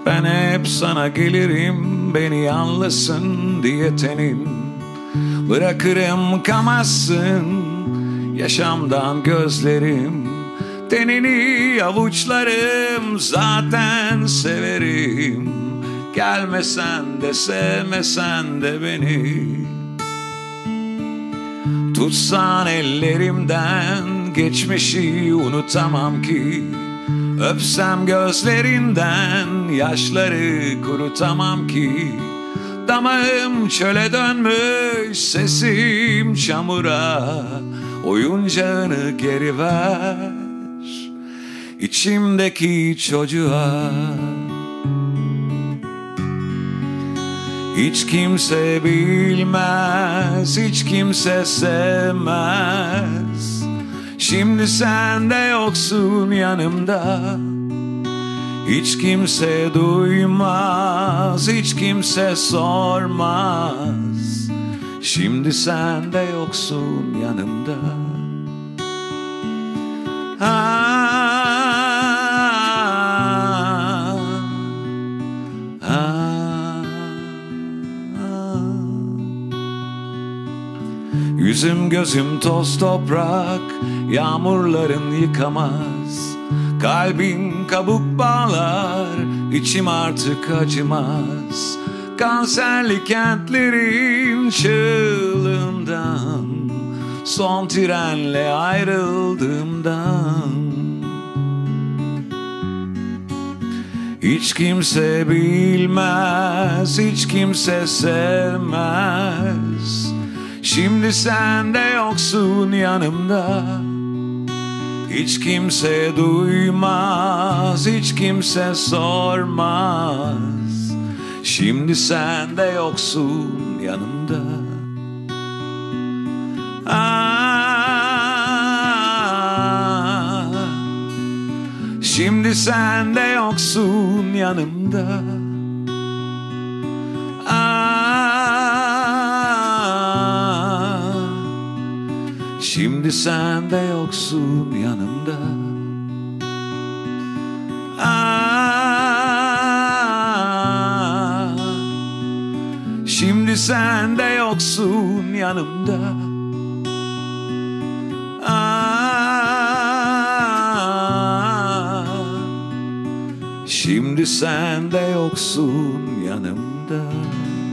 Ben hep sana gelirim, beni yalnızsın diye tenin. Bırakırım kamazsın yaşamdan gözlerim. Tenini avuçlarım, zaten severim. Gelmesen de sevmesen de beni. Tutsan ellerimden, geçmişi unutamam ki. Öpsem gözlerinden, yaşları kurutamam ki. Damağım çöle dönmüş, sesim çamura. Oyuncağını geri ver içimdeki çocuğa. Hiç kimse bilmez, hiç kimse sevmez. Şimdi sen de yoksun yanımda. Hiç kimse duymaz, hiç kimse sormaz. Şimdi sen de yoksun yanımda. Yüzüm gözüm toz toprak, yağmurların yıkamaz. Kalbin kabuk bağlar, içim artık acımaz. Kanserli kentlerin çığlığından, son trenle ayrıldığımdan. Hiç kimse bilmez, hiç kimse sevmez. Şimdi sen de yoksun yanımda. Hiç kimse duymaz, hiç kimse sormaz. Şimdi sen de yoksun yanımda. Şimdi sen de yoksun yanımda. Şimdi sen de yoksun yanımda. Şimdi sen de yoksun yanımda. Şimdi sen de yoksun yanımda.